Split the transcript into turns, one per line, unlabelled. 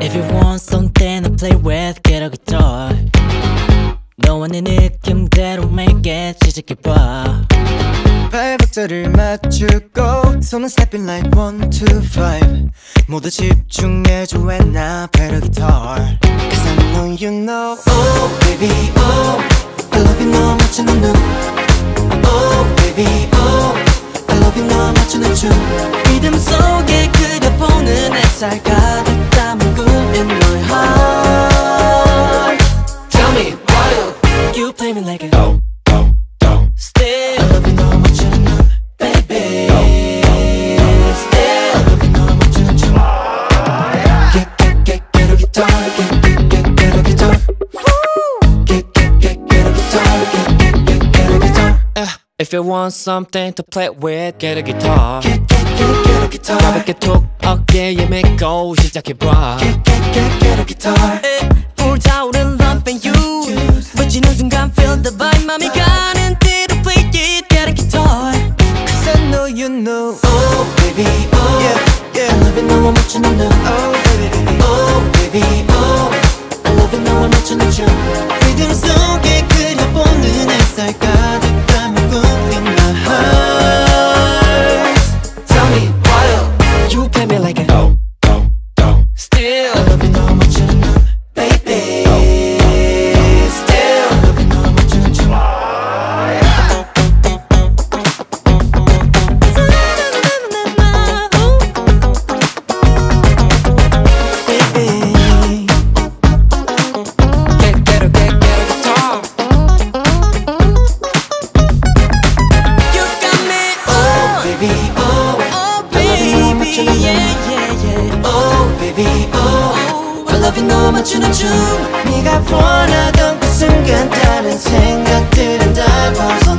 If you want something to play with, get a guitar. 너와 내 느낌대로 make it 시작해봐.
발박자를 맞추고 손은 stepping like 1, 2, 5 모두 집중해줘 when I play the guitar Cause I know you know Oh baby oh I love you 너 맞추는 눈 Oh baby oh I love you 너 맞추는 춤
리듬 속에 그려보는 햇살 가득 담은 꿈 in my heart.
Tell me why
You play me like a
oh, oh, oh
still.
I love you 너 맞추는 눈 Baby Still I love you 너 맞추는 춤 Get a guitar Get a guitar Get a guitar Get a guitar
If you want something to play with, get a guitar.
Get a guitar
가볍게 톡 어깨에 메고 시작해봐.
Get a guitar
불타오른 love and you 외치는 순간 feel the vibe 맘이 가는 대로 play it, get a guitar.
Cause I know you know Oh baby oh yeah, yeah. I love it 너와 맞추는 눈 Oh baby oh baby oh I love it 너와 맞추는 춤 리듬 속에 그려보는 햇살 가득 담은 꿈 in my heart Tell me why
You play me like a
oh, oh, oh
still.
I love it 너와 맞추는 눈 Baby Still I love it 너와 맞추는 춤 너 맞추는 춤 네가 원하던 그 순간 다른 생각들은 다 벗어